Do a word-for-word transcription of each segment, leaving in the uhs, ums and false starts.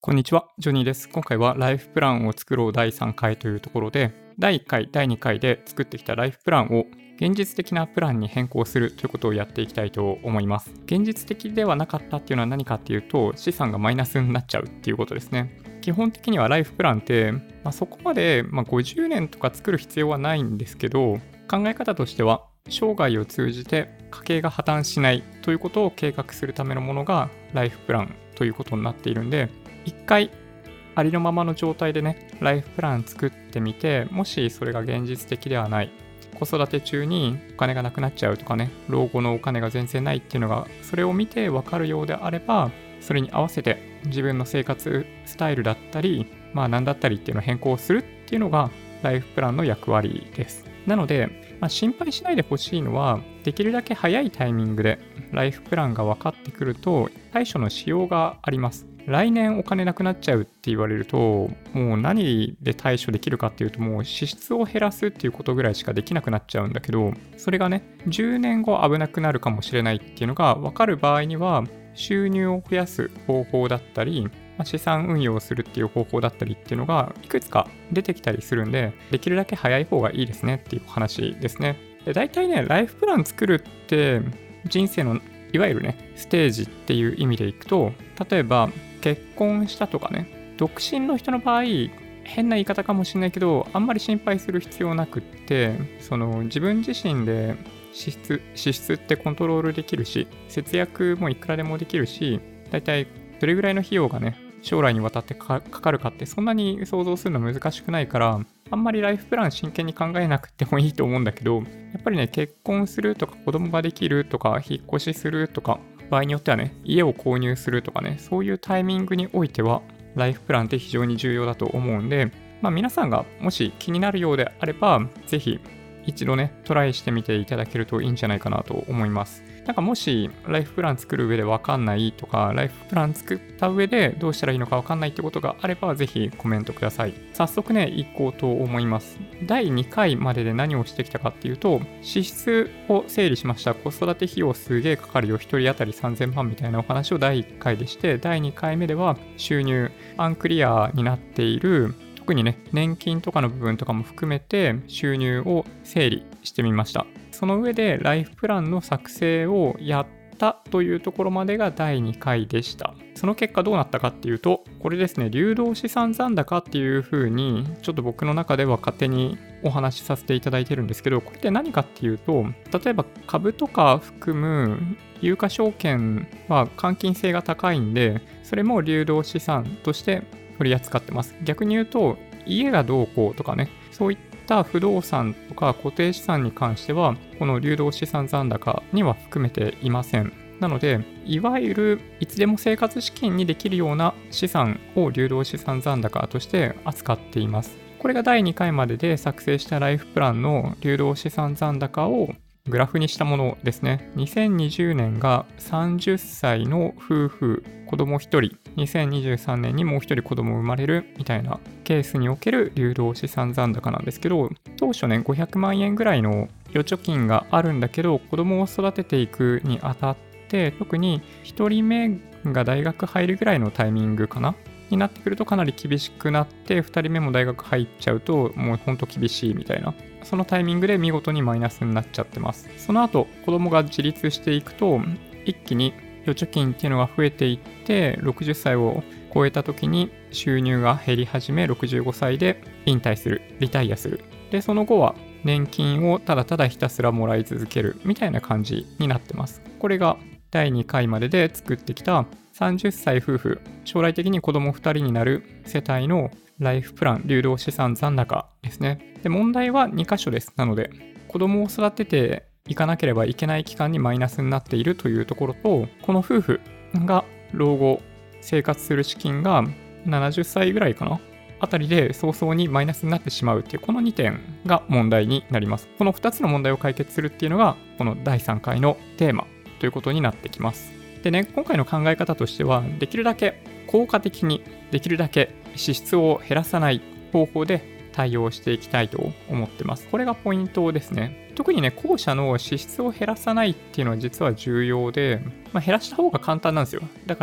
こんにちは、ジョニーです。今回はライフプランを作ろうだいさんかいというところで、だいいっかい、だいにかいで作ってきたライフプランを現実的なプランに変更するということをやっていきたいと思います。現実的ではなかったっていうのは何かっていうと、資産がマイナスになっちゃうっていうことですね。基本的にはライフプランって、まあ、そこまで、まあ、ごじゅうねんとか作る必要はないんですけど、考え方としては生涯を通じて家計が破綻しないということを計画するためのものがライフプランということになっているんで、一回ありのままの状態でね、ライフプラン作ってみて、もしそれが現実的ではない、子育て中にお金がなくなっちゃうとかね、老後のお金が全然ないっていうのが、それを見て分かるようであれば、それに合わせて自分の生活スタイルだったり、まあ何だったりっていうのを変更するっていうのがライフプランの役割です。なので、まあ、心配しないでほしいのは、できるだけ早いタイミングでライフプランが分かってくると、対処のしようがあります。来年お金なくなっちゃうって言われると、もう何で対処できるかっていうと、もう支出を減らすっていうことぐらいしかできなくなっちゃうんだけど、それがね、じゅうねんご危なくなるかもしれないっていうのが分かる場合には、収入を増やす方法だったり、資産運用をするっていう方法だったりっていうのがいくつか出てきたりするんで、できるだけ早い方がいいですねっていう話ですね。で、大体ね、ライフプラン作るって人生のいわゆるね、ステージっていう意味でいくと、例えば結婚したとかね、独身の人の場合、変な言い方かもしれないけど、あんまり心配する必要なくって、その自分自身で支出、支出ってコントロールできるし、節約もいくらでもできるし、だいたいどれぐらいの費用がね、将来にわたってかかるかってそんなに想像するの難しくないから、あんまりライフプラン真剣に考えなくてもいいと思うんだけど、やっぱりね、結婚するとか子供ができるとか引っ越しするとか、場合によってはね、家を購入するとかね、そういうタイミングにおいては、ライフプランって非常に重要だと思うんで、まあ皆さんがもし気になるようであれば、ぜひ一度ね、トライしてみていただけるといいんじゃないかなと思います。なんかもしライフプラン作る上でわかんないとか、ライフプラン作った上でどうしたらいいのかわかんないってことがあれば、ぜひコメントください。早速ね、行こうと思います。だいにかいまでで何をしてきたかっていうと、支出を整理しました。子育て費用すげえかかるよ。ひとり当たりさんぜんまんみたいなお話をだいいっかいでして、だいにかいめでは収入、アンクリアになっている、特にね、年金とかの部分とかも含めて収入を整理してみました。その上でライフプランの作成をやったというところまでがだいにかいでした。その結果どうなったかっていうと、これですね、流動資産残高っていう風に、ちょっと僕の中では勝手にお話しさせていただいてるんですけど、これって何かっていうと、例えば株とか含む有価証券は換金性が高いんで、それも流動資産として取り扱ってます。逆に言うと、家がどうこうとかね、そういった不動産とか固定資産に関しては、この流動資産残高には含めていません。なので、いわゆるいつでも生活資金にできるような資産を流動資産残高として扱っています。これがだいにかいまでで作成したライフプランの流動資産残高をグラフにしたものですね。にせんにじゅうねんがさんじゅっさいの夫婦、子供ひとり、にせんにじゅうさんねんにもうひとり子供生まれるみたいなケースにおける流動資産残高なんですけど、当初ね、ごひゃくまんえんぐらいの預貯金があるんだけど、子供を育てていくにあたって、特にひとりめが大学入るぐらいのタイミングかなになってくるとかなり厳しくなって、ふたりめも大学入っちゃうともうほんと厳しいみたいな、そのタイミングで見事にマイナスになっちゃってます。その後子供が自立していくと一気に預貯金っていうのが増えていって、ろくじゅっさいを超えた時に収入が減り始め、ろくじゅうごさいで引退する、リタイアする。でその後は年金をただただひたすらもらい続けるみたいな感じになってます。これがだいにかいまでで作ってきたさんじゅっさい夫婦、将来的に子供ふたりになる世帯のライフプラン、流動資産残高ですね。で、問題はにかしょです。なので、子供を育てていかなければいけない期間にマイナスになっているというところと、この夫婦が老後生活する資金がななじゅっさいぐらいかなあたりで早々にマイナスになってしまうっていう、このにてんが問題になります。このふたつの問題を解決するっていうのが、このだいさんかいのテーマということになってきます。でね、今回の考え方としては、できるだけ効果的に、できるだけ支出を減らさない方法で対応していきたいと思ってます。これがポイントですね。特にね、後者の支出を減らさないっていうのは実は重要で、まあ、減らした方が簡単なんですよ。だから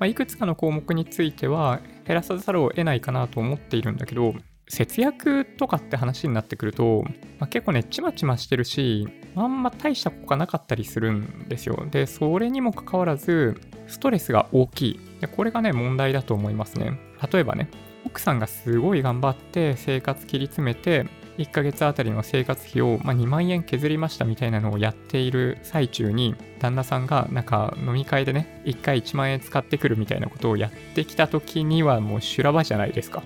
まあ、いくつかの項目については減らさざるを得ないかなと思っているんだけど、節約とかって話になってくると、まあ、結構ね、ちまちましてるし、あんま大した効果なかったりするんですよ。で、それにもかかわらず、ストレスが大きい。で、これがね、問題だと思いますね。例えばね、奥さんがすごい頑張って生活切り詰めて、いっかげつあたりの生活費を、まあ、にまんえん削りましたみたいなのをやっている最中に、旦那さんがなんか飲み会でね、いっかいいちまんえん使ってくるみたいなことをやってきた時にはもう修羅場じゃないですか。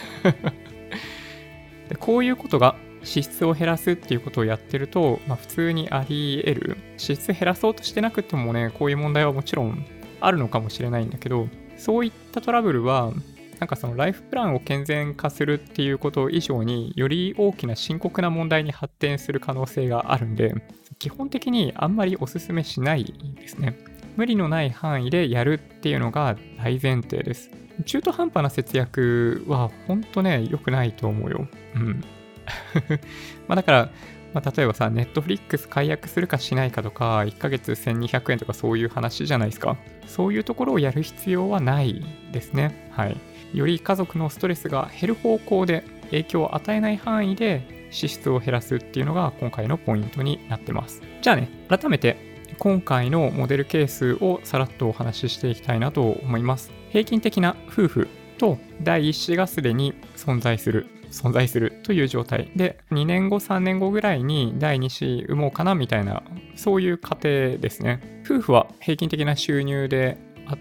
でこういうことが支出を減らすっていうことをやってると、まあ、普通にあり得る。支出減らそうとしてなくてもね、こういう問題はもちろんあるのかもしれないんだけど、そういったトラブルは、なんかそのライフプランを健全化するっていうこと以上により大きな深刻な問題に発展する可能性があるんで、基本的にあんまりお勧めしないですね。無理のない範囲でやるっていうのが大前提です。中途半端な節約は本当ね、良くないと思うよ。うん。まあだから、まあ、例えばさ、ネットフリックス解約するかしないかとか、いっかげつせんにひゃくえんとかそういう話じゃないですか。そういうところをやる必要はないですね。はい。より家族のストレスが減る方向で影響を与えない範囲で支出を減らすっていうのが今回のポイントになってます。じゃあね、改めて今回のモデルケースをさらっとお話ししていきたいなと思います。平均的な夫婦と第一子がすでに存在する。存在するという状態で、にねんごさんねんごぐらいにだいに子産もうかなみたいな、そういう家庭ですね。夫婦は平均的な収入であって、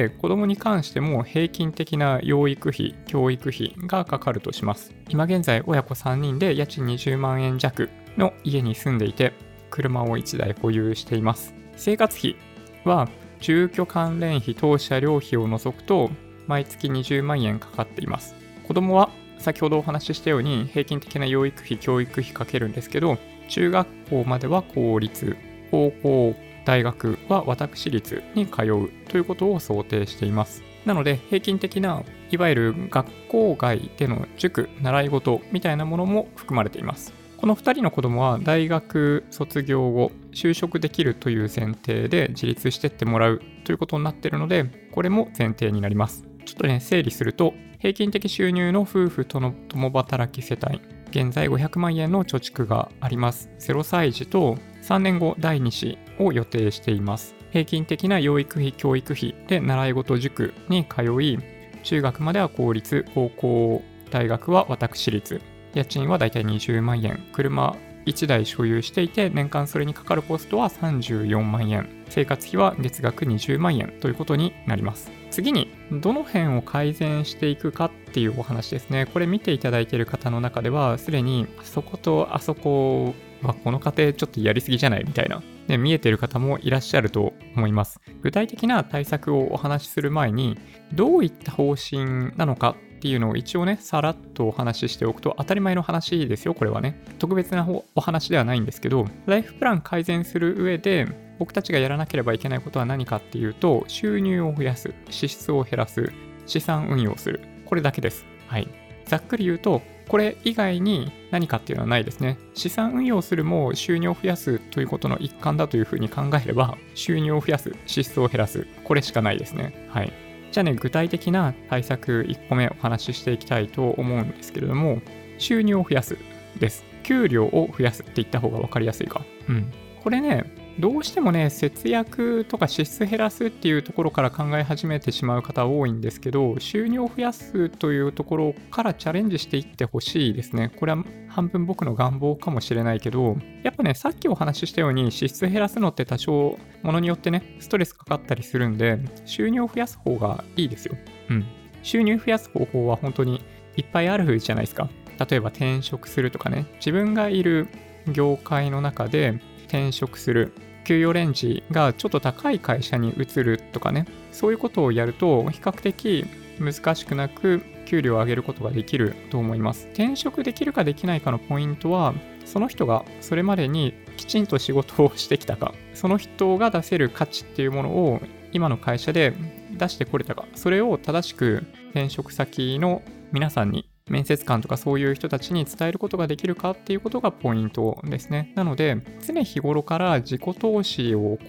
子供に関しても平均的な養育費、教育費がかかるとします。今現在親子さんにんで家賃にじゅうまんえん弱の家に住んでいて、車をいちだい保有しています。生活費は住居関連費等車両費を除くと毎月にじゅうまんえんかかっています。子供は先ほどお話ししたように平均的な養育費、教育費かけるんですけど、中学校までは公立、高校、大学は私立に通うということを想定しています。なので平均的ないわゆる学校外での塾、習い事みたいなものも含まれています。このふたりの子供は大学卒業後就職できるという前提で自立してってもらうということになっているので、これも前提になります。ちょっとね、整理すると、平均的収入の夫婦との共働き世帯、現在ごひゃくまんえんの貯蓄があります。ゼロさい児とさんねんごだいに子を予定しています。平均的な養育費、教育費で習い事塾に通い、中学までは公立、高校、大学は私立。家賃はだいたいにじゅうまんえん。車いちだい所有していて、年間それにかかるコストはさんじゅうよんまんえん。生活費は月額にじゅうまんえんということになります。次に、どの辺を改善していくかっていうお話ですね。これ見ていただいている方の中では、すでにあそことあそこはこの家庭ちょっとやりすぎじゃないみたいな、ね、見えている方もいらっしゃると思います。具体的な対策をお話しする前に、どういった方針なのかっていうのを一応ね、さらっとお話ししておくと、当たり前の話ですよ、これはね。特別なお話ではないんですけど、ライフプラン改善する上で、僕たちがやらなければいけないことは何かっていうと、収入を増やす、支出を減らす、資産運用する。これだけです。はい。ざっくり言うと、これ以外に何かっていうのはないですね。資産運用するも収入を増やすということの一環だというふうに考えれば、収入を増やす、支出を減らす。これしかないですね。はい。じゃあね、具体的な対策いっこめお話ししていきたいと思うんですけれども、収入を増やすです。給料を増やすって言った方が分かりやすいか。うん。これね、どうしてもね、節約とか支出減らすっていうところから考え始めてしまう方多いんですけど、収入を増やすというところからチャレンジしていってほしいですね。これは半分僕の願望かもしれないけど、やっぱね、さっきお話ししたように支出減らすのって多少ものによってね、ストレスかかったりするんで、収入を増やす方がいいですよ。うん。収入増やす方法は本当にいっぱいあるじゃないですか。例えば転職するとかね、自分がいる業界の中で転職する、給与レンジがちょっと高い会社に移るとかね、そういうことをやると比較的難しくなく給料を上げることができると思います。転職できるかできないかのポイントは、その人がそれまでにきちんと仕事をしてきたか、その人が出せる価値っていうものを今の会社で出してこれたか、それを正しく転職先の皆さんに、面接官とかそういう人たちに伝えることができるかっていうことがポイントですね。なので、常日頃から自己投資を行っ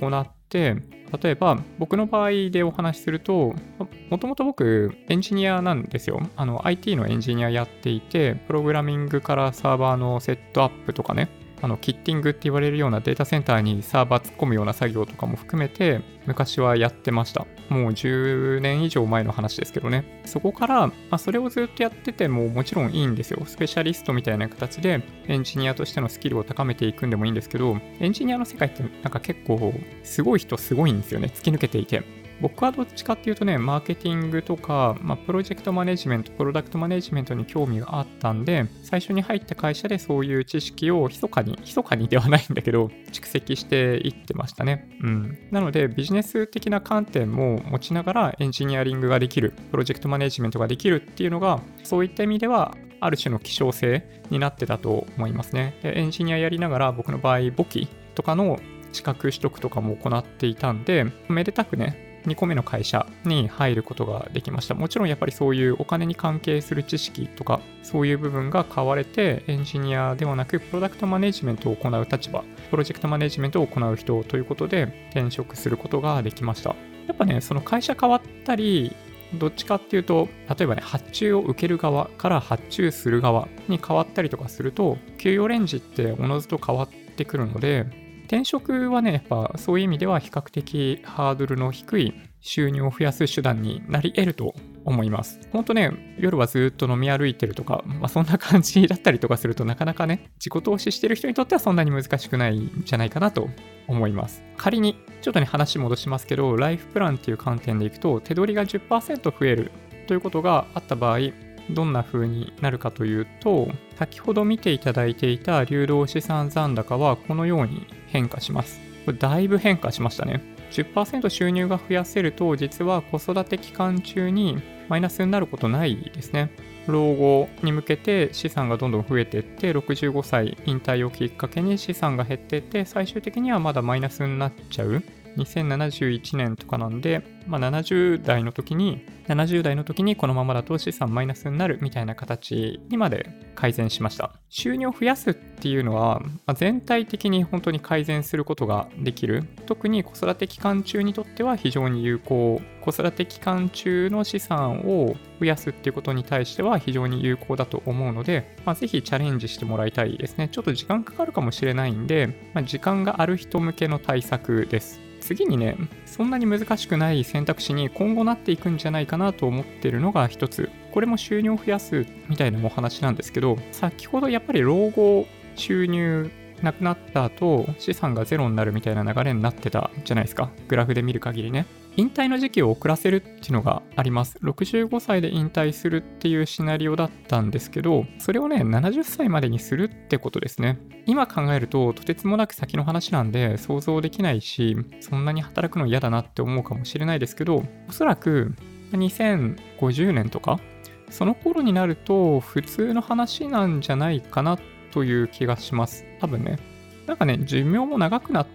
て、例えば僕の場合でお話しすると、もともと僕エンジニアなんですよ。あの アイティー のエンジニアやっていて、プログラミングからサーバーのセットアップとかね、あのキッティングって言われるようなデータセンターにサーバー突っ込むような作業とかも含めて昔はやってました。もうじゅうねん以上前の話ですけどね。そこから、まあ、それをずっとやっててももちろんいいんですよ。スペシャリストみたいな形でエンジニアとしてのスキルを高めていくんでもいいんですけど、エンジニアの世界ってなんか結構すごい人すごいんですよね。突き抜けていて。僕はどっちかっていうとね、マーケティングとか、まあ、プロジェクトマネジメント、プロダクトマネジメントに興味があったんで、最初に入った会社でそういう知識を密かに、密かにではないんだけど、蓄積していってましたね。うん。なので、ビジネス的な観点も持ちながらエンジニアリングができる、プロジェクトマネジメントができるっていうのが、そういった意味では、ある種の希少性になってたと思いますね。で、エンジニアやりながら、僕の場合、簿記とかの資格取得とかも行っていたんで、めでたくね、にこめの会社に入ることができました。もちろんやっぱりそういうお金に関係する知識とかそういう部分が買われてエンジニアではなくプロダクトマネジメントを行う立場、プロジェクトマネジメントを行う人ということで転職することができました。やっぱね、その会社変わったり、どっちかっていうと、例えばね、発注を受ける側から発注する側に変わったりとかすると、給与レンジっておのずと変わってくるので、転職はね、やっぱそういう意味では比較的ハードルの低い収入を増やす手段になり得ると思います。ほんとね、夜はずっと飲み歩いてるとか、まあそんな感じだったりとかするとなかなかね、自己投資してる人にとってはそんなに難しくないんじゃないかなと思います。仮に、ちょっとね話戻しますけど、ライフプランっていう観点でいくと、手取りが じゅっパーセント 増えるということがあった場合、どんな風になるかというと、先ほど見ていただいていた流動資産残高はこのように変化します。これだいぶ変化しましたね。じゅっパーセント 収入が増やせると、実は子育て期間中にマイナスになることないですね。老後に向けて資産がどんどん増えていって、ろくじゅうごさい引退をきっかけに資産が減っていって、最終的にはまだマイナスになっちゃう。にせんななじゅういちねんとかなんで、まあ、ななじゅう代の時に、ななじゅう代の時にこのままだと資産マイナスになるみたいな形にまで改善しました。収入を増やすっていうのは、まあ、全体的に本当に改善することができる。特に子育て期間中にとっては非常に有効。子育て期間中の資産を増やすっていうことに対しては非常に有効だと思うので、まあ、ぜひチャレンジしてもらいたいですね。ちょっと時間かかるかもしれないんで、まあ、時間がある人向けの対策です。次にね、そんなに難しくない選択肢に今後なっていくんじゃないかなと思ってるのが一つ。これも収入を増やすみたいなお話なんですけど、先ほどやっぱり老後収入なくなった後、資産がゼロになるみたいな流れになってたじゃないですか。グラフで見る限りね。引退の時期を遅らせるっていうのがあります。ろくじゅうごさいで引退するっていうシナリオだったんですけど、それをね、ななじゅっさいまでにするってことですね。今考えると、とてつもなく先の話なんで想像できないし、そんなに働くの嫌だなって思うかもしれないですけど、おそらくにせんごじゅうねんとか、その頃になると普通の話なんじゃないかなという気がします。多分ね。なんかね、寿命も長くなって、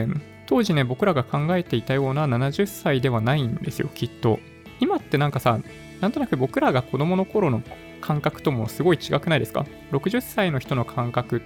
当時ね、僕らが考えていたようなななじゅっさいではないんですよ、きっと。今ってなんかさ、なんとなく僕らが子供の頃の感覚ともすごい違くないですか？ ろくじゅっさいの人の感覚って、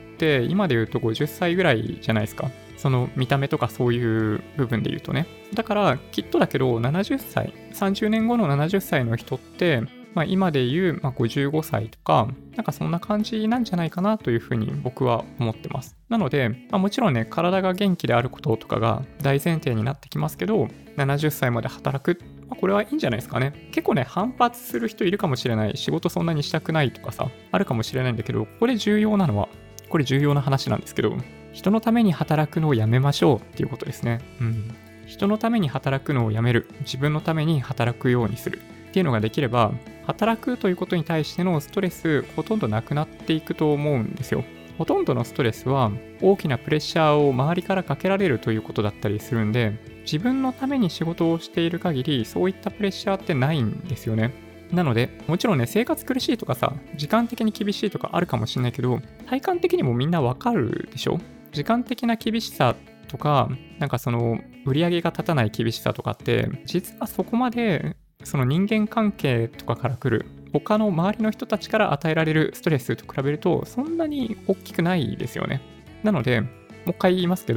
今で言うとごじゅっさいぐらいじゃないですか。その見た目とかそういう部分で言うとね。だから、きっとだけど、ななじゅっさい、さんじゅうねんごのななじゅっさいの人って、まあ、今で言う、まあ、ごじゅうごさいとか、なんかそんな感じなんじゃないかなというふうに僕は思ってます。なので、まあ、もちろんね、体が元気であることとかが大前提になってきますけど、ななじゅっさいまで働く、まあ、これはいいんじゃないですかね。結構ね、反発する人いるかもしれない。仕事そんなにしたくないとかさ、あるかもしれないんだけど、これ重要なのは、これ重要な話なんですけど、人のために働くのをやめましょうっていうことですね。うん。人のために働くのをやめる。自分のために働くようにする。っていうのができれば、働くということに対してのストレスほとんどなくなっていくと思うんですよ。ほとんどのストレスは大きなプレッシャーを周りからかけられるということだったりするんで、自分のために仕事をしている限りそういったプレッシャーってないんですよね。なので、もちろんね、生活苦しいとかさ、時間的に厳しいとかあるかもしれないけど、体感的にもみんなわかるでしょ？時間的な厳しさとか、なんかその売り上げが立たない厳しさとかって、実はそこまでその人間関係とかから来る他の周りの人たちから与えられるストレスと比べるとそんなに大きくないですよね。なので、もう一回言いますけど、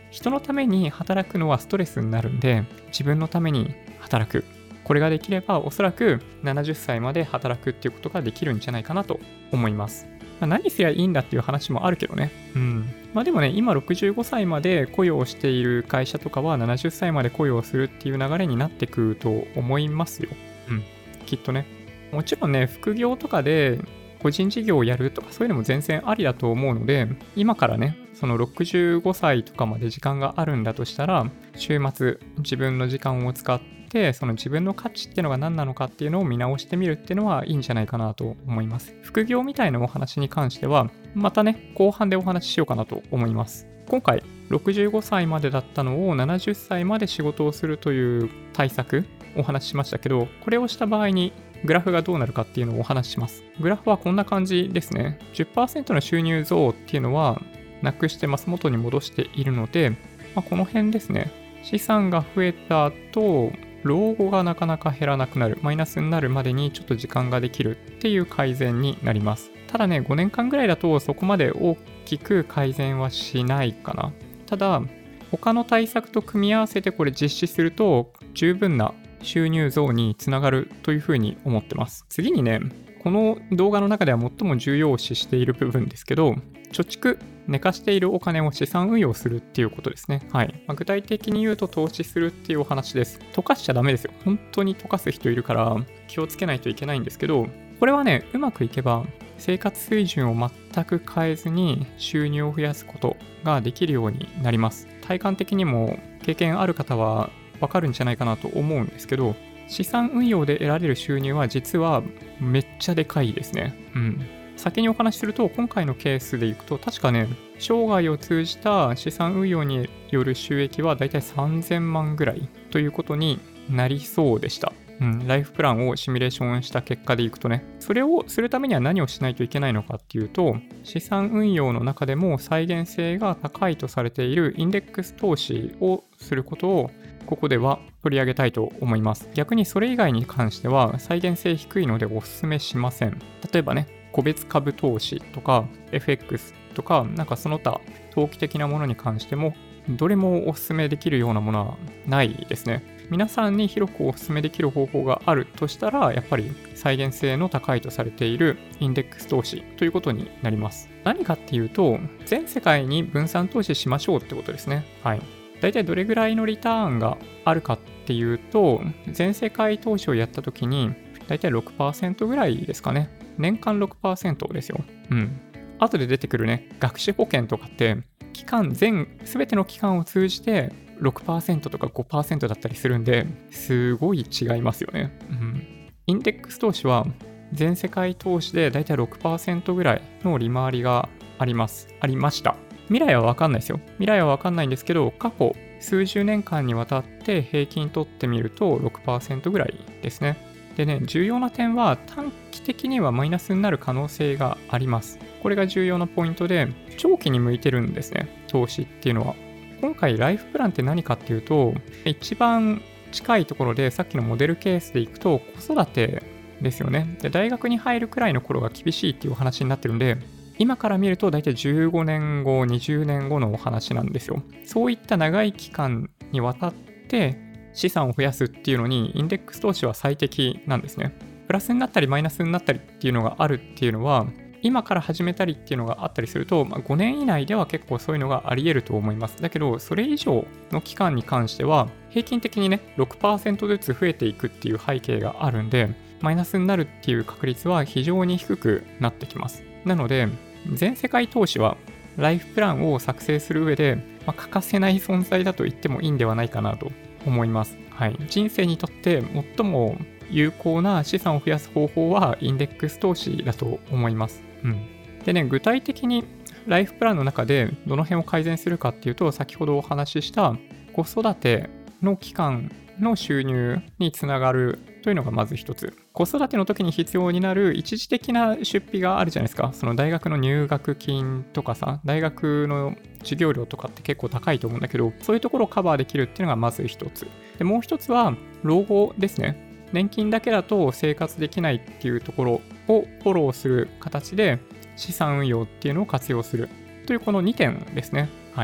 人のために働くのはストレスになるんで、自分のために働く。これができればおそらくななじゅっさいまで働くっていうことができるんじゃないかなと思います。まあ、何すりゃいいんだっていう話もあるけどね。うん。まあでもね、今ろくじゅうごさいまで雇用している会社とかはななじゅっさいまで雇用するっていう流れになってくると思いますよ。うん。きっとね。もちろんね、副業とかで個人事業をやるとかそういうのも全然ありだと思うので、今からね、そのろくじゅうごさいとかまで時間があるんだとしたら、週末自分の時間を使って、その自分の価値っていうのが何なのかっていうのを見直してみるっていうのはいいんじゃないかなと思います。副業みたいなお話に関しては、またね、後半でお話ししようかなと思います。今回、ろくじゅうごさいまでだったのをななじゅっさいまで仕事をするという対策、お話ししましたけど、これをした場合にグラフがどうなるかっていうのをお話しします。グラフはこんな感じですね。じゅっパーセント の収入増っていうのはなくしてます元に戻しているので、まあ、この辺ですね。資産が増えた後、老後がなかなか減らなくなる、マイナスになるまでにちょっと時間ができるっていう改善になります。ただね、ごねんかんぐらいだとそこまで大きく改善はしないかな。ただ、他の対策と組み合わせてこれ実施すると十分な収入増につながるというふうに思ってます。次にね、この動画の中では最も重要視している部分ですけど、貯蓄、寝かしているお金を資産運用するっていうことですね。はい。まあ、具体的に言うと投資するっていうお話です。溶かしちゃダメですよ。本当に溶かす人いるから気をつけないといけないんですけど、これはね、うまくいけば生活水準を全く変えずに収入を増やすことができるようになります。体感的にも経験ある方はわかるんじゃないかなと思うんですけど、資産運用で得られる収入は実はめっちゃでかいですね。うん。先にお話しすると、今回のケースでいくと、確かね、生涯を通じた資産運用による収益はだいたいさんぜんまんぐらいということになりそうでした。うん、ライフプランをシミュレーションした結果でいくとね、それをするためには何をしないといけないのかっていうと、資産運用の中でも再現性が高いとされているインデックス投資をすることをここでは取り上げたいと思います。逆にそれ以外に関しては再現性低いのでお勧めしません。例えばね、個別株投資とか エフエックス とか、なんかその他投機的なものに関しても、どれもお勧めできるようなものはないですね。皆さんに広くお勧めできる方法があるとしたら、やっぱり再現性の高いとされているインデックス投資ということになります。何かっていうと、全世界に分散投資しましょうってことですね。はい。大体どれぐらいのリターンがあるかっていうと、全世界投資をやった時に、大体 ろくパーセント ぐらいですかね。年間 ろくパーセント ですよ。うん。後で出てくるね、学資保険とかって、期間全、すべての期間を通じて ろくパーセント とか ごパーセント だったりするんで、すごい違いますよね。うん。インデックス投資は、全世界投資で大体 ろくパーセント ぐらいの利回りがあります。ありました。未来は分かんないですよ。未来は分かんないんですけど、過去数十年間にわたって平均取ってみると ろくパーセント ぐらいですね。でね、重要な点は短期的にはマイナスになる可能性があります。これが重要なポイントで、長期に向いてるんですね、投資っていうのは。今回ライフプランって何かっていうと、一番近いところでさっきのモデルケースでいくと子育てですよね。で、大学に入るくらいの頃が厳しいっていうお話になってるんで、今から見ると大体じゅうごねんご、にじゅうねんごのお話なんですよ。そういった長い期間にわたって資産を増やすっていうのにインデックス投資は最適なんですね。プラスになったりマイナスになったりっていうのがあるっていうのは、今から始めたりっていうのがあったりすると、まあ、ごねん以内では結構そういうのがあり得ると思います。だけど、それ以上の期間に関しては、平均的にね、ろくパーセント ずつ増えていくっていう背景があるんで、マイナスになるっていう確率は非常に低くなってきます。なので、全世界投資はライフプランを作成する上で、まあ、欠かせない存在だと言ってもいいんではないかなと思います。はい、人生にとって最も有効な資産を増やす方法はインデックス投資だと思います。うん、でね、具体的にライフプランの中でどの辺を改善するかっていうと、先ほどお話しした子育ての期間の収入につながるというのがまず一つ。子育ての時に必要になる一時的な出費があるじゃないですか。その大学の入学金とかさ、大学の授業料とかって結構高いと思うんだけど、そういうところをカバーできるっていうのがまず一つ。で、もう一つは老後ですね。年金だけだと生活できないっていうところをフォローする形で資産運用っていうのを活用するというこのにてんですね。はい。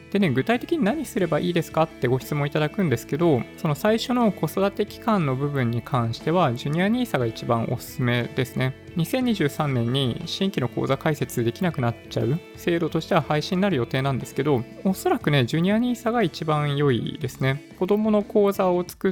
でね、具体的に何すればいいですかってご質問いただくんですけど、その最初の子育て期間の部分に関しては、ジュニアニーサが一番おすすめですね。にせんにじゅうさんねんに新規の口座開設できなくなっちゃう制度としては廃止になる予定なんですけど、おそらくね、ジュニアニーサが一番良いですね。子供の口座を作って、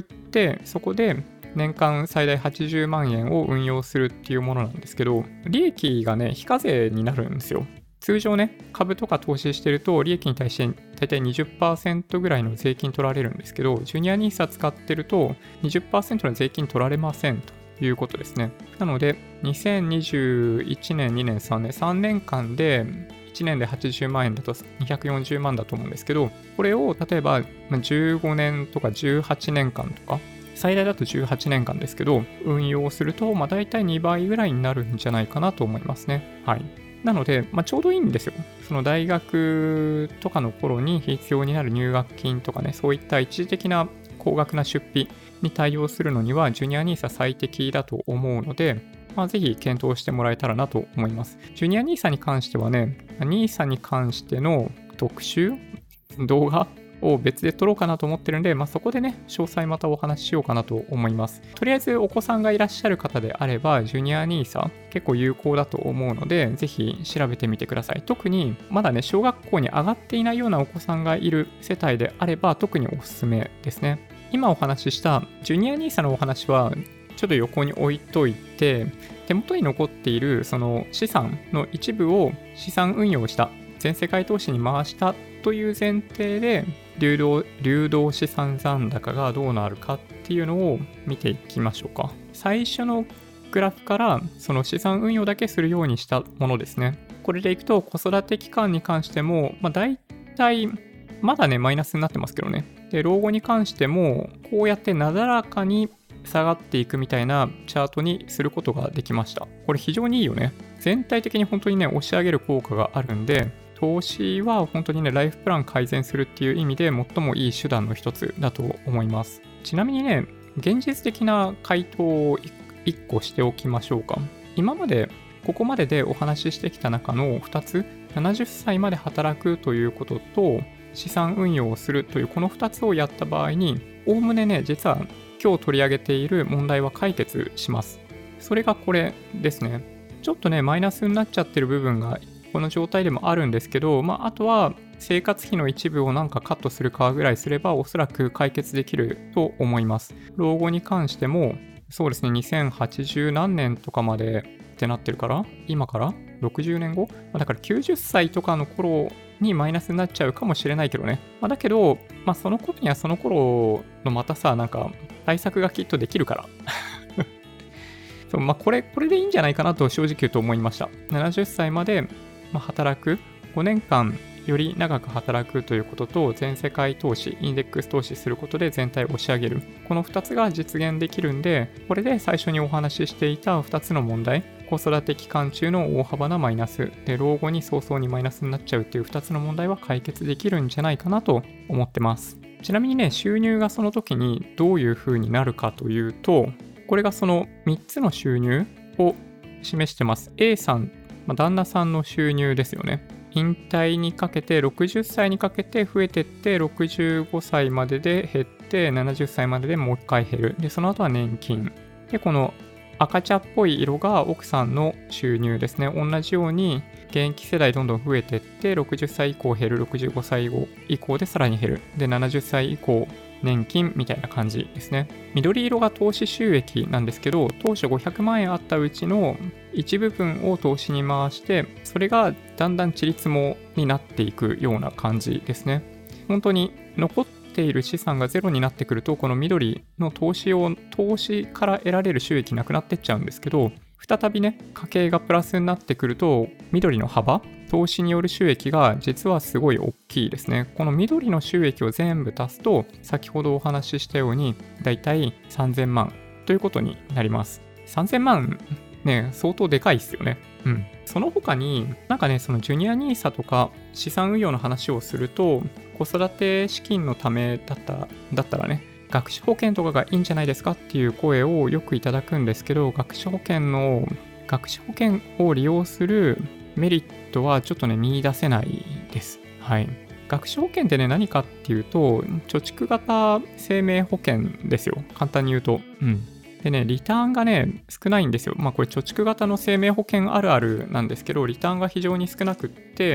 そこで年間最大はちじゅうまんえんを運用するっていうものなんですけど、利益がね、非課税になるんですよ。通常ね、株とか投資してると利益に対して大体 にじゅっパーセント ぐらいの税金取られるんですけど、ジュニアニーサ使ってると にじゅっパーセント の税金取られませんということですね。なので、にせんにじゅういちねん、にねん、さんねん、さんねんかんでいちねんではちじゅうまんえんだとにひゃくよんじゅうまんだと思うんですけど、これを例えばじゅうごねんとかじゅうはちねんかんとか、最大だとじゅうはちねんかんですけど、運用すると、まあ、大体にばいぐらいになるんじゃないかなと思いますね。はい。なので、まあ、ちょうどいいんですよ。その大学とかの頃に必要になる入学金とかね、そういった一時的な高額な出費に対応するのには、ジュニアニーサ最適だと思うので、まあ、ぜひ検討してもらえたらなと思います。ジュニアニーサに関してはね、ニーサに関しての特集、動画を別で撮ろうかなと思ってるんで、まあ、そこでね、詳細またお話ししようかなと思います。とりあえずお子さんがいらっしゃる方であれば、ジュニアニーサ結構有効だと思うので、ぜひ調べてみてください。特にまだね、小学校に上がっていないようなお子さんがいる世帯であれば、特におすすめですね。今お話ししたジュニアニーサのお話は、ちょっと横に置いといて、手元に残っているその資産の一部を資産運用した、全世界投資に回したという前提で、流動、流動資産残高がどうなるかっていうのを見ていきましょうか。最初のグラフからその資産運用だけするようにしたものですね。これでいくと子育て期間に関しても、まあ、大体まだねマイナスになってますけどね。で、老後に関してもこうやってなだらかに下がっていくみたいなチャートにすることができました。これ非常にいいよね。全体的に本当にね押し上げる効果があるんで、投資は本当にね、ライフプラン改善するっていう意味で最もいい手段の一つだと思います。ちなみにね、現実的な回答をいっこしておきましょうか。今まで、ここまででお話ししてきた中のふたつ、ななじゅっさいまで働くということと、資産運用をするというこのふたつをやった場合に、おおむねね、実は今日取り上げている問題は解決します。それがこれですね。ちょっとね、マイナスになっちゃってる部分がこの状態でもあるんですけど、まあ、あとは生活費の一部をなんかカットするかぐらいすればおそらく解決できると思います。老後に関してもそうですね、にせんはちじゅう何年とかまでってなってるから、今からろくじゅうねんご、だからきゅうじゅっさいとかの頃にマイナスになっちゃうかもしれないけどね。まあ、だけど、まあ、その頃にはその頃のまたさ、なんか対策がきっとできるから。そう、まあ、これ、これでいいんじゃないかなと正直言うと思いました。ななじゅっさいまでまあ、働く、ごねんかんより長く働くということと、全世界投資、インデックス投資することで全体を押し上げる。このふたつが実現できるんで、これで最初にお話ししていたふたつの問題、子育て期間中の大幅なマイナス、で、老後に早々にマイナスになっちゃうっていうふたつの問題は解決できるんじゃないかなと思ってます。ちなみにね、収入がその時にどういう風になるかというと、これがそのみっつの収入を示してます。A さん、まあ、旦那さんの収入ですよね。引退にかけてろくじゅっさいにかけて増えてって、ろくじゅうごさいまでで減って、ななじゅっさいまででもう一回減る。で、その後は年金。で、この赤茶っぽい色が奥さんの収入ですね。同じように現役世代どんどん増えてって、ろくじゅっさい以降減る、ろくじゅうごさい以降でさらに減る。で、ななじゅっさい以降、年金みたいな感じですね。緑色が投資収益なんですけど、当初ごひゃくまんえんあったうちの一部分を投資に回して、それがだんだんちりつもになっていくような感じですね。本当に残っている資産がゼロになってくると、この緑の投資を、投資から得られる収益なくなってっちゃうんですけど、再びね、家計がプラスになってくると、緑の幅、投資による収益が実はすごい大きいですね。この緑の収益を全部足すと、先ほどお話ししたように、だいたいさんぜんまんということになります。さんぜんまんね、相当でかいですよね。うん。その他に、なんかね、そのジュニアニーサとか資産運用の話をすると、子育て資金のためだった、だったらね、学資保険とかがいいんじゃないですかっていう声をよくいただくんですけど、学資保険の、学資保険を利用するメリットはちょっとね、見出せないです。はい。 学資保険ってね、何かっていうと、貯蓄型生命保険ですよ。簡単に言うと。うん。でね、リターンがね、少ないんですよ。まあこれ貯蓄型の生命保険あるあるなんですけど、リターンが非常に少なくって、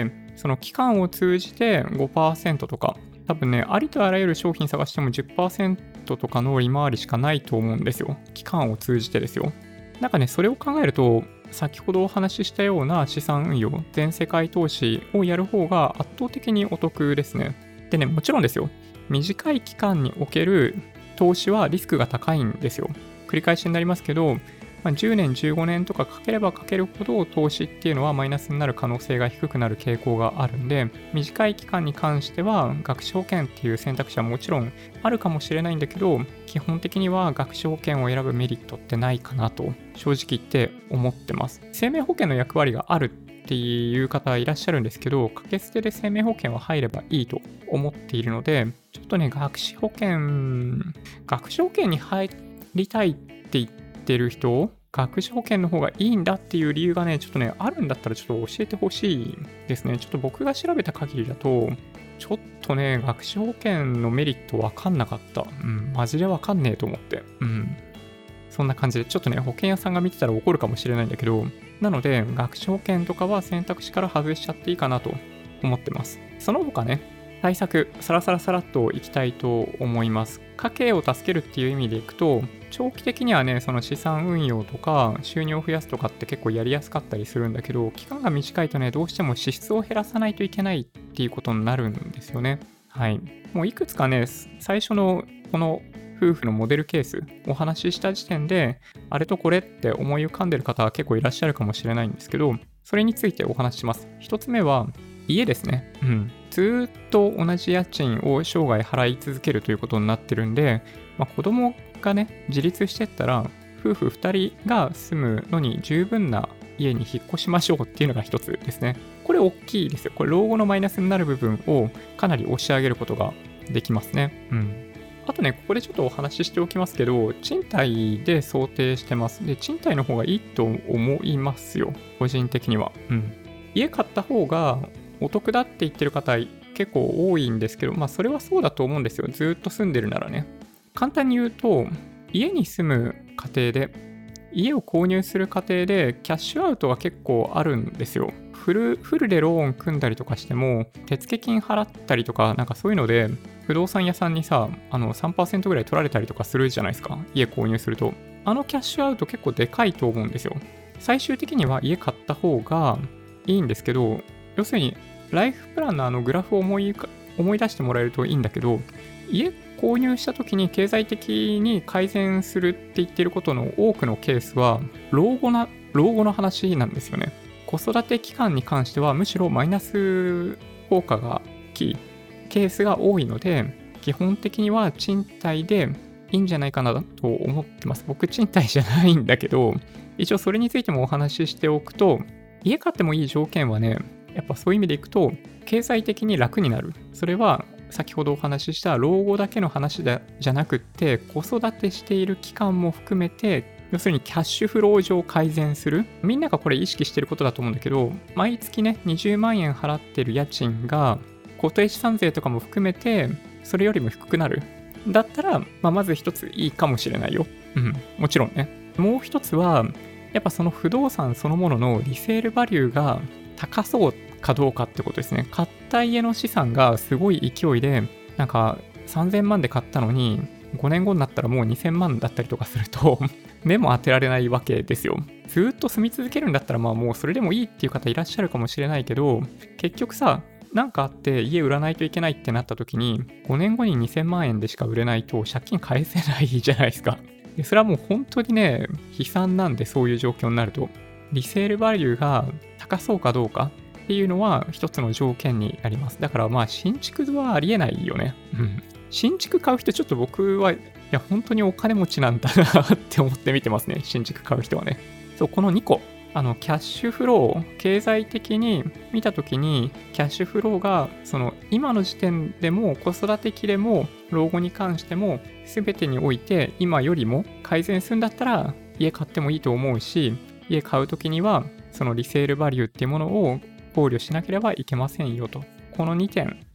その期間を通じて ごパーセント とか、多分ね、ありとあらゆる商品探しても じゅっパーセント とかの利回りしかないと思うんですよ。期間を通じてですよ。なんかね、それを考えると、先ほどお話ししたような資産運用、全世界投資をやる方が圧倒的にお得ですね。でね、もちろんですよ。短い期間における投資はリスクが高いんですよ。繰り返しになりますけど、まあ、じゅうねん、じゅうごねんとかかければかけるほど投資っていうのはマイナスになる可能性が低くなる傾向があるんで、短い期間に関しては学資保険っていう選択肢はもちろんあるかもしれないんだけど、基本的には学資保険を選ぶメリットってないかなと正直言って思ってます。生命保険の役割があるっていう方いらっしゃるんですけど、掛け捨てで生命保険は入ればいいと思っているので、ちょっとね、学資保険、学資保険に入りたいって言ってる人、学資保険の方がいいんだっていう理由がね、ちょっとね、あるんだったらちょっと教えてほしいですね。ちょっと僕が調べた限りだと、ちょっとね、学資保険のメリットわかんなかった。うん、マジでわかんねえと思って。うん。そんな感じで、ちょっとね、保険屋さんが見てたら怒るかもしれないんだけど、なので、学資保険とかは選択肢から外しちゃっていいかなと思ってます。その他ね、対策、さらさらさらっといきたいと思います。家計を助けるっていう意味でいくと、長期的にはね、その資産運用とか収入を増やすとかって結構やりやすかったりするんだけど、期間が短いとね、どうしても支出を減らさないといけないっていうことになるんですよね。はい。もういくつかね、最初のこの夫婦のモデルケースお話しした時点で、あれとこれって思い浮かんでる方は結構いらっしゃるかもしれないんですけど、それについてお話しします。一つ目は、家ですね。うん。ずーっと同じ家賃を生涯払い続けるということになってるんで、まあ、子供がね、自立してったら、夫婦ふたりが住むのに十分な家に引っ越しましょうっていうのが一つですね。これ大きいですよ。これ老後のマイナスになる部分をかなり押し上げることができますね。うん。あとね、ここでちょっとお話ししておきますけど、賃貸で想定してます。で、賃貸の方がいいと思いますよ。個人的には。うん。家買った方がお得だって言ってる方結構多いんですけど、まあそれはそうだと思うんですよ。ずっと住んでるならね。簡単に言うと、家に住む過程で、家を購入する過程でキャッシュアウトが結構あるんですよ。フル、フルでローン組んだりとかしても、手付金払ったりとか、なんかそういうので、不動産屋さんにさ、あの さんパーセント ぐらい取られたりとかするじゃないですか。家購入すると。あのキャッシュアウト結構でかいと思うんですよ。最終的には家買った方がいいんですけど、要するに、ライフプランのあのグラフを思い、思い出してもらえるといいんだけど、家購入した時に経済的に改善するって言ってることの多くのケースは、老後な、老後の話なんですよね。子育て期間に関してはむしろマイナス効果が大きいケースが多いので、基本的には賃貸でいいんじゃないかなと思ってます。僕賃貸じゃないんだけど、一応それについてもお話ししておくと、家買ってもいい条件はね、やっぱそういう意味でいくと、経済的に楽になる。それは先ほどお話しした老後だけの話だじゃなくって、子育てしている期間も含めて、要するにキャッシュフロー上改善する。みんながこれ意識してることだと思うんだけど、毎月ね、にじゅうまんえん払ってる家賃が、固定資産税とかも含めて、それよりも低くなる。だったら、まあ、まず一ついいかもしれないよ。うん、もちろんね。もう一つは、やっぱその不動産そのもののリセールバリューが高そうかどうかってことですね。買った家の資産がすごい勢いで、なんかさんぜんまんで買ったのに、ごねんごになったらもうにせんまんだったりとかすると、目も当てられないわけですよ。ずっと住み続けるんだったら、まあもうそれでもいいっていう方いらっしゃるかもしれないけど、結局さ、なんかあって家売らないといけないってなった時に、ごねんごににせんまんえんでしか売れないと借金返せないじゃないですか。でそれはもう本当にね、悲惨なんで、そういう状況になると。リセールバリューが高そうかどうかっていうのは一つの条件になります。だからまあ新築はありえないよね。うん。新築買う人ちょっと僕はいや本当にお金持ちなんだなって思って見てますね。新築買う人はね。そう、このにこ。あのキャッシュフロー、経済的に見たときに、キャッシュフローがその今の時点でも子育て期でも老後に関しても全てにおいて今よりも改善するんだったら家買ってもいいと思うし、家買うときにはそのリセールバリューっていうものを考慮しなければいけませんよと。このにてん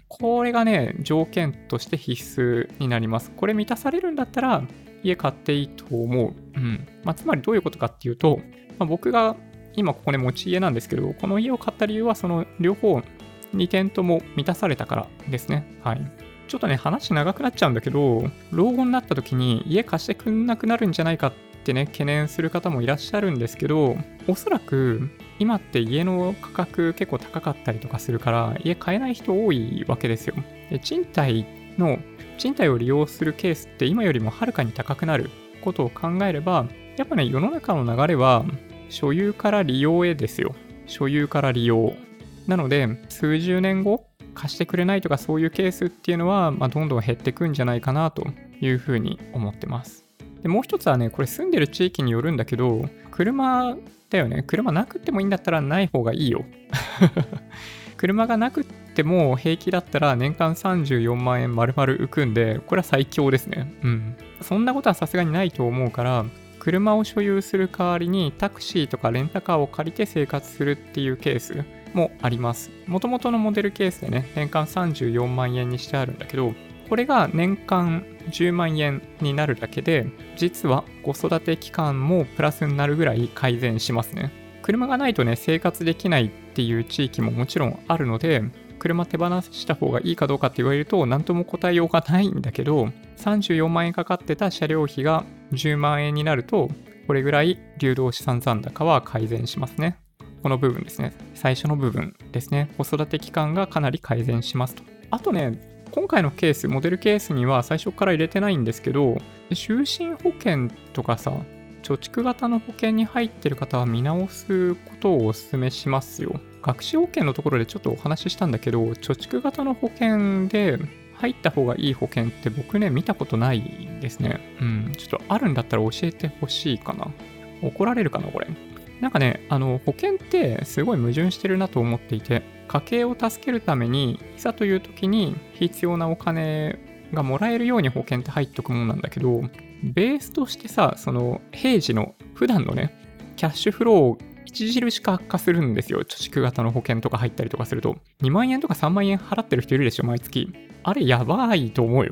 これがね、条件として必須になります。これ満たされるんだったら、家買っていいと思う。うん。まあ、つまりどういうことかっていうと、まあ、僕が今ここね、持ち家なんですけど、この家を買った理由は、その両方にてんとも満たされたからですね。はい。ちょっとね、話長くなっちゃうんだけど、老後になった時に家貸してくんなくなるんじゃないかってね、懸念する方もいらっしゃるんですけど、おそらく今って家の価格結構高かったりとかするから、家買えない人多いわけですよ。で、賃貸の、賃貸を利用するケースって今よりもはるかに高くなることを考えれば、やっぱね、世の中の流れは所有から利用へですよ。所有から利用。なので、数十年後、貸してくれないとかそういうケースっていうのは、まあ、どんどん減ってくんじゃないかなというふうに思ってます。で、もう一つはね、これ住んでる地域によるんだけど、車だよね。車なくってもいいんだったらない方がいいよ。車がなくっても平気だったら年間さんじゅうよんまん円丸々浮くんで、これは最強ですね。うん。そんなことはさすがにないと思うから、車を所有する代わりにタクシーとかレンタカーを借りて生活するっていうケースもあります。元々のモデルケースでね、年間さんじゅうよんまん円にしてあるんだけど、これが年間じゅうまん円になるだけで、実は子育て期間もプラスになるぐらい改善しますね。車がないとね、生活できないっていう地域ももちろんあるので、車手放した方がいいかどうかって言われると何とも答えようがないんだけど、さんじゅうよんまん円かかってた車両費がじゅうまん円になると、これぐらい流動資産残高は改善しますね。この部分ですね。最初の部分ですね。子育て期間がかなり改善しますと。あとね、今回のケース、モデルケースには最初から入れてないんですけど、就寝保険とかさ、貯蓄型の保険に入ってる方は見直すことをお勧めしますよ。学資保険のところでちょっとお話ししたんだけど、貯蓄型の保険で入った方がいい保険って僕ね、見たことないですね。うん。ちょっとあるんだったら教えてほしいかな。怒られるかな、これ。なんかね、あの、保険ってすごい矛盾してるなと思っていて、家計を助けるために、いざという時に必要なお金がもらえるように保険って入っておくものなんだけど、ベースとしてさ、その平時の普段のね、キャッシュフローを著しく悪化するんですよ。貯蓄型の保険とか入ったりとかすると。にまん円とかさんまん円払ってる人いるでしょ、毎月。あれやばいと思うよ。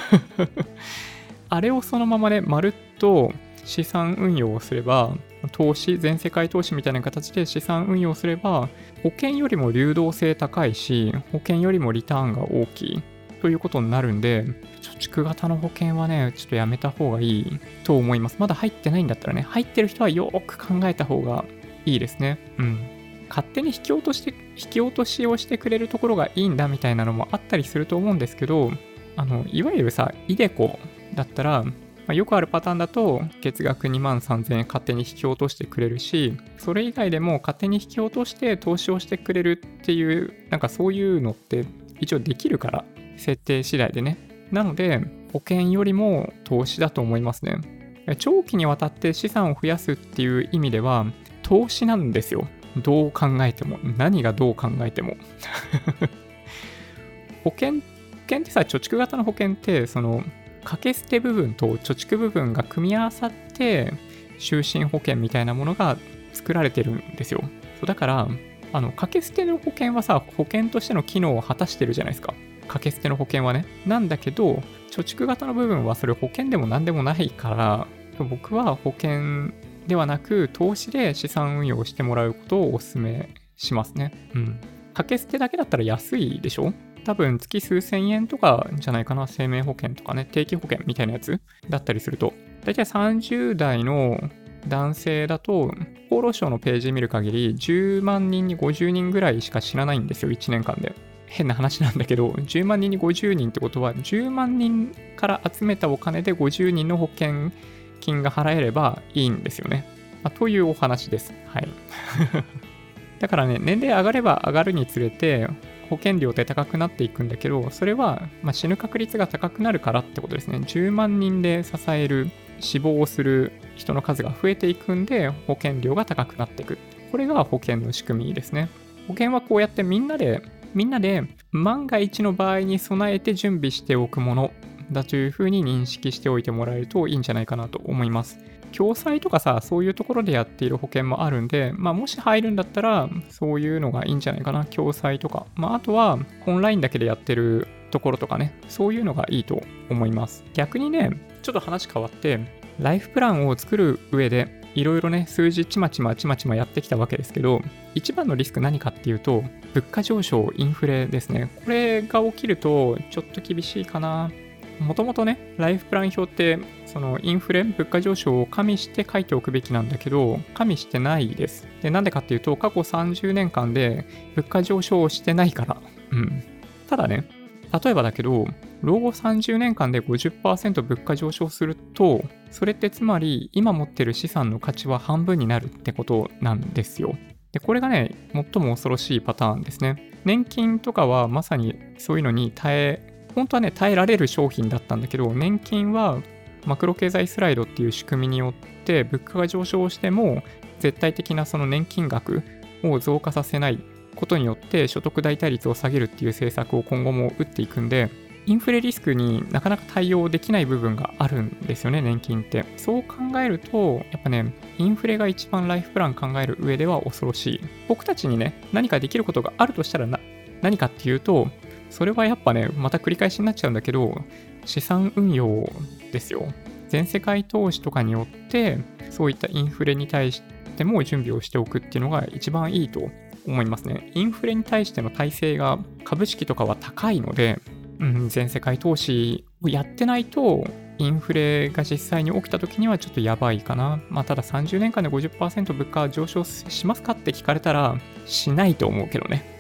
あれをそのままね、まるっと資産運用をすれば、投資、全世界投資みたいな形で資産運用すれば、保険よりも流動性高いし、保険よりもリターンが大きいということになるんで、貯蓄型の保険はね、ちょっとやめた方がいいと思います。まだ入ってないんだったらね、入ってる人はよーく考えた方がいいですね。うん。勝手に引き落として、引き落としをしてくれるところがいいんだみたいなのもあったりすると思うんですけど、あの、いわゆるさ、イデコだったら、まあ、よくあるパターンだと月額にまんさんぜんえん勝手に引き落としてくれるし、それ以外でも勝手に引き落として投資をしてくれるっていう、なんかそういうのって一応できるから、設定次第でね。なので、保険よりも投資だと思いますね。長期にわたって資産を増やすっていう意味では、投資なんですよ。どう考えても。何がどう考えても。保険、保険ってさ、貯蓄型の保険って、その、掛け捨て部分と貯蓄部分が組み合わさって就寝保険みたいなものが作られてるんですよ。そうだからあの掛け捨ての保険はさ、保険としての機能を果たしてるじゃないですか。掛け捨ての保険はね。なんだけど貯蓄型の部分はそれ保険でも何でもないから、僕は保険ではなく投資で資産運用をしてもらうことをお勧めしますね。うん。掛け捨てだけだったら安いでしょ。多分月数千円とかじゃないかな。生命保険とかね、定期保険みたいなやつだったりすると、だいたいさんじゅう代の男性だと、厚労省のページ見る限りじゅうまん人にごじゅうにんぐらいしか知らないんですよ、いちねんかんで。変な話なんだけど、じゅうまん人にごじゅうにんってことは、じゅうまん人から集めたお金でごじゅうにんの保険金が払えればいいんですよね。まあ、というお話です。はい。だからね、年齢上がれば上がるにつれて、保険料って高くなっていくんだけど、それはまあ死ぬ確率が高くなるからってことですね。じゅうまん人で支える、死亡する人の数が増えていくんで、保険料が高くなっていく。これが保険の仕組みですね。保険はこうやってみんなで、みんなで万が一の場合に備えて準備しておくものだというふうに認識しておいてもらえるといいんじゃないかなと思います。 共済とかさ、そういうところでやっている保険もあるんで、まあ、もし入るんだったら、そういうのがいいんじゃないかな。共済とか。まあ、あとは、オンラインだけでやってるところとかね、そういうのがいいと思います。逆にね、ちょっと話変わって、ライフプランを作る上で、いろいろね、数字ちまちまちまちまやってきたわけですけど、一番のリスク何かっていうと、物価上昇、インフレですね。これが起きると、ちょっと厳しいかな。もともとね、ライフプラン表って、そのインフレ、物価上昇を加味して書いておくべきなんだけど、加味してないです。で、なんでかっていうと、過去さんじゅうねんかんで物価上昇をしてないから。うん。ただね、例えばだけど、老後さんじゅうねんかんで ごじゅっパーセント 物価上昇すると、それってつまり今持ってる資産の価値は半分になるってことなんですよ。で、これがね、最も恐ろしいパターンですね。年金とかはまさにそういうのに耐え、本当はね、耐えられる商品だったんだけど、年金はマクロ経済スライドっていう仕組みによって物価が上昇しても絶対的なその年金額を増加させないことによって所得代替率を下げるっていう政策を今後も打っていくんで、インフレリスクになかなか対応できない部分があるんですよね、年金って。そう考えると、やっぱね、インフレが一番ライフプラン考える上では恐ろしい。僕たちにね、何かできることがあるとしたらな何かっていうと、それはやっぱね、また繰り返しになっちゃうんだけど、資産運用ですよ。全世界投資とかによって、そういったインフレに対しても準備をしておくっていうのが一番いいと思いますね。インフレに対しての耐性が株式とかは高いので、うん、全世界投資をやってないと、インフレが実際に起きた時にはちょっとやばいかな。まあ、たださんじゅうねんかんで ごじゅっパーセント 物価上昇しますかって聞かれたら、しないと思うけどね。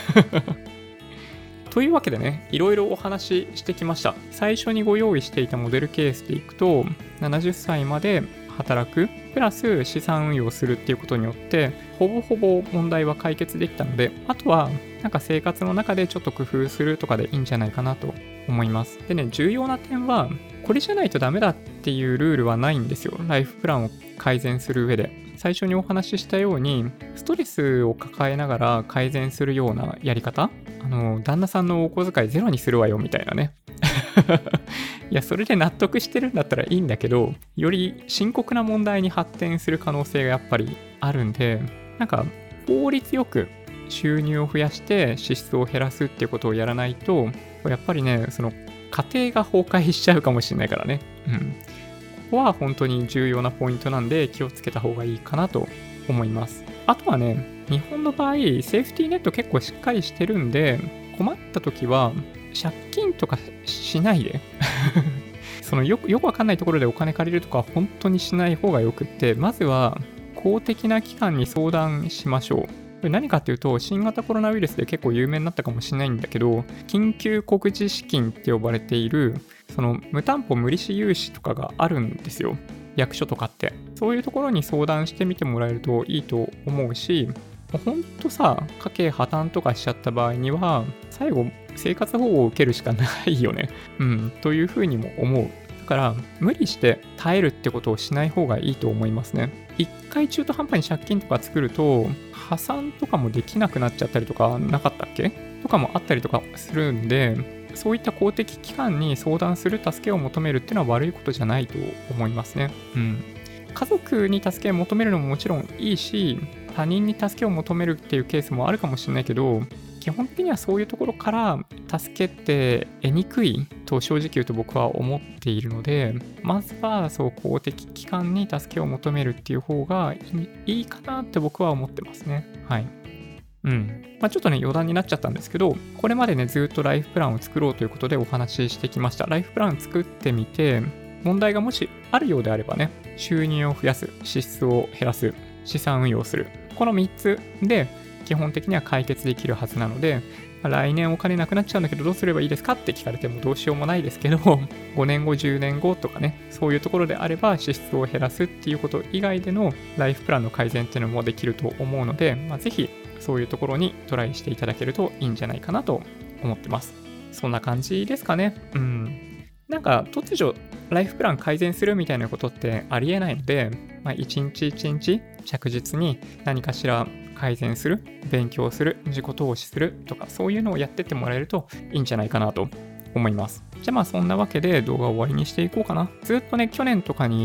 というわけでね、いろいろお話ししてきました。最初にご用意していたモデルケースでいくと、ななじゅっさいまで働く、プラス資産運用するっていうことによって、ほぼほぼ問題は解決できたので、あとはなんか生活の中でちょっと工夫するとかでいいんじゃないかなと思います。でね、重要な点は、これじゃないとダメだっていうルールはないんですよ。ライフプランを改善する上で。最初にお話ししたように、ストレスを抱えながら改善するようなやり方、あの、旦那さんのお小遣いゼロにするわよみたいなね。いや、それで納得してるんだったらいいんだけど、より深刻な問題に発展する可能性がやっぱりあるんで、なんか、効率よく収入を増やして支出を減らすっていうことをやらないと、やっぱりね、その家庭が崩壊しちゃうかもしれないからね。うん。ここは本当に重要なポイントなんで気をつけた方がいいかなと思います。あとはね、日本の場合、セーフティーネット結構しっかりしてるんで、困った時は借金とかしないで。そのよく、よくわかんないところでお金借りるとかは本当にしない方がよくって、まずは公的な機関に相談しましょう。これ何かっていうと、新型コロナウイルスで結構有名になったかもしれないんだけど、緊急小口資金って呼ばれている、その無担保無利子融資とかがあるんですよ。役所とかって。そういうところに相談してみてもらえるといいと思うし、ほんとさ、家計破綻とかしちゃった場合には、最後、生活保護を受けるしかないよね。うん、というふうにも思う。だから、無理して耐えるってことをしない方がいいと思いますね。一回中途半端に借金とか作ると、破産とかもできなくなっちゃったりとかなかったっけとかもあったりとかするんで、そういった公的機関に相談する、助けを求めるっていうのは悪いことじゃないと思いますね。うん。家族に助けを求めるのももちろんいいし、他人に助けを求めるっていうケースもあるかもしれないけど、基本的にはそういうところから助けて得にくいと正直言うと僕は思っているので、まずはそう公的機関に助けを求めるっていう方がいいかなって僕は思ってますね。はい。うん。まあ、ちょっとね、余談になっちゃったんですけど、これまでね、ずっとライフプランを作ろうということでお話ししてきました。ライフプラン作ってみて、問題がもしあるようであればね、収入を増やす、支出を減らす、資産運用する。このみっつで基本的には解決できるはずなので、来年お金なくなっちゃうんだけどどうすればいいですかって聞かれてもどうしようもないですけど、ごねんご、じゅうねんごとかね、そういうところであれば支出を減らすっていうこと以外でのライフプランの改善っていうのもできると思うので、まあ、ぜひそういうところにトライしていただけるといいんじゃないかなと思ってます。そんな感じですかね。うん。なんか突如ライフプラン改善するみたいなことってありえないので、まあ、一日一日着実に何かしら改善する、勉強する、自己投資するとかそういうのをやってってもらえるといいんじゃないかなと思います。じゃあまあそんなわけで動画を終わりにしていこうかな。ずっとね、去年とかに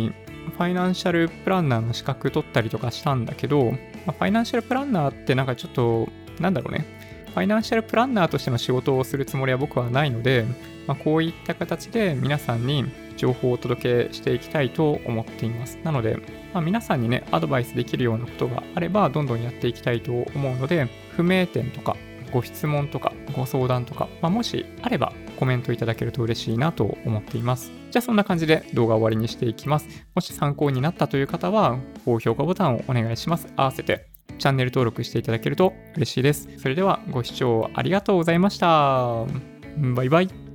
ファイナンシャルプランナーの資格取ったりとかしたんだけど、まあ、ファイナンシャルプランナーってなんかちょっと、なんだろうね。ファイナンシャルプランナーとしての仕事をするつもりは僕はないので、まあ、こういった形で皆さんに情報をお届けしていきたいと思っています。なので、まあ、皆さんにね、アドバイスできるようなことがあれば、どんどんやっていきたいと思うので、不明点とか、ご質問とか、ご相談とか、まあ、もしあればコメントいただけると嬉しいなと思っています。じゃあそんな感じで動画終わりにしていきます。もし参考になったという方は、高評価ボタンをお願いします。合わせてチャンネル登録していただけると嬉しいです。それではご視聴ありがとうございました。バイバイ。